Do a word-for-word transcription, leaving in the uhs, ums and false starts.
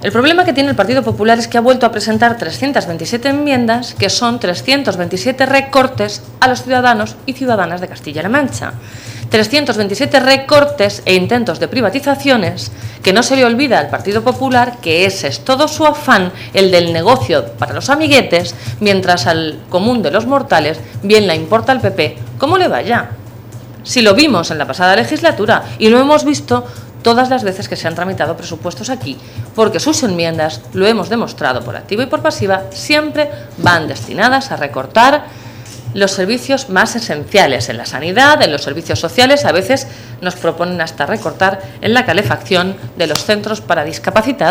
El problema que tiene el Partido Popular es que ha vuelto a presentar trescientas veintisiete enmiendas, que son trescientos veintisiete recortes a los ciudadanos y ciudadanas de Castilla-La Mancha. trescientos veintisiete recortes e intentos de privatizaciones que no se le olvida al Partido Popular que ese es todo su afán, el del negocio para los amiguetes, mientras al común de los mortales bien le importa al P P cómo le vaya. Si lo vimos en la pasada legislatura y lo hemos visto todas las veces que se han tramitado presupuestos aquí, porque sus enmiendas, lo hemos demostrado por activa y por pasiva, siempre van destinadas a recortar los servicios más esenciales en la sanidad, en los servicios sociales. A veces nos proponen hasta recortar en la calefacción de los centros para discapacitados.